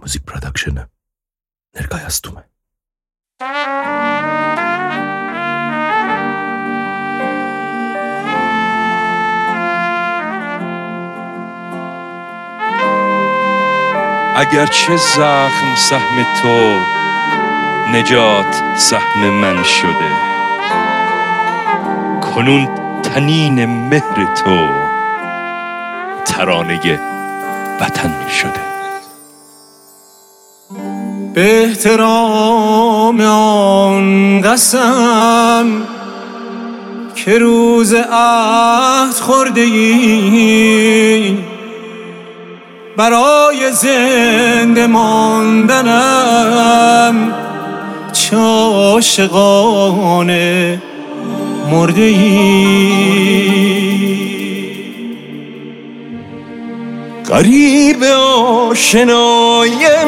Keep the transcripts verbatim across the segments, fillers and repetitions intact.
Musik Production ներկայացնում է։ اگرچه زخم سهم تو نجات سهم من شده، کنون تنین مهر تو ترانه وطن شده. به احترام آن قسم که روز عهد خورده ای، برای زنده ماندنم چه عاشقانه مرده ای. غریب آشنای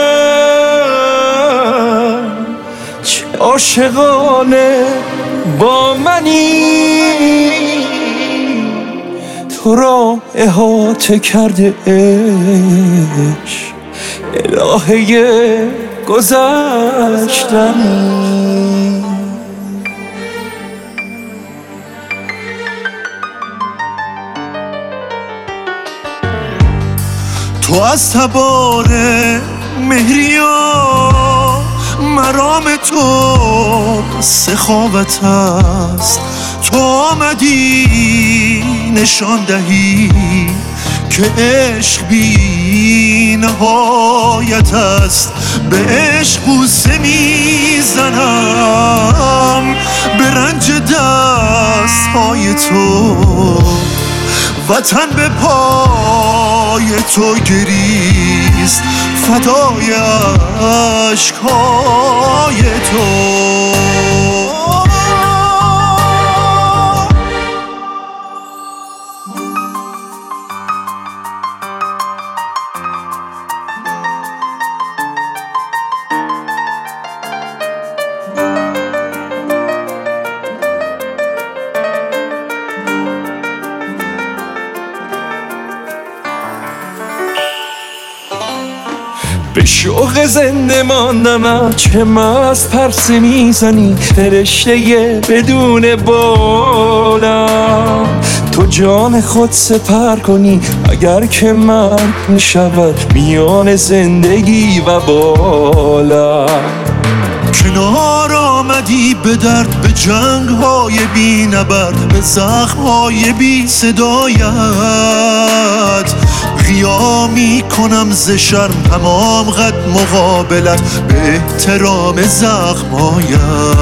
من چه عاشقانه با منی، تو را احاطه کرده عشق الهه گذشتنی. تو از تبار مهریا، مرام تو سخاوت است. تو آمدی نشان دهی که عشق بی نهایت است. به عشق بوسه میزنم به رنج دست های تو، وطن به پای تو گریست فدای عشقهای تو. به شوق زنده ماندم چه مست پرسه میزنی، فرشته بدون بالم. تو جان خود سپر کنی اگر که من میشود میان زندگی و بالم. کنار آمدی به درد، به جنگ های بی نبرد، به زخم های بی صدایت. قیامی کنم ز شرم تمام قد مقابلت به احترام زخمایت.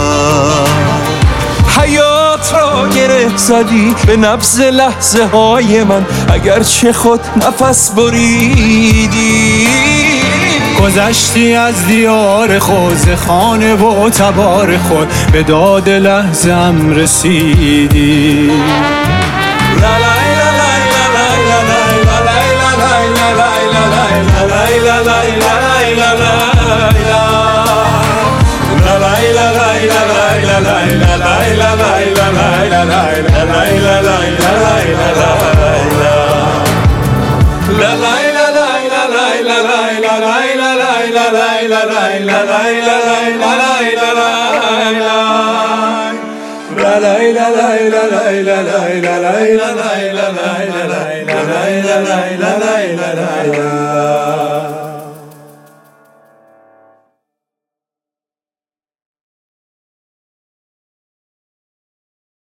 حیات را گره زدی به نبض لحظه های من اگرچه خود نفس بریدی. گذشتی از دیار خود، ز خانه و تبار خود به داد لحظه ام رسیدی. La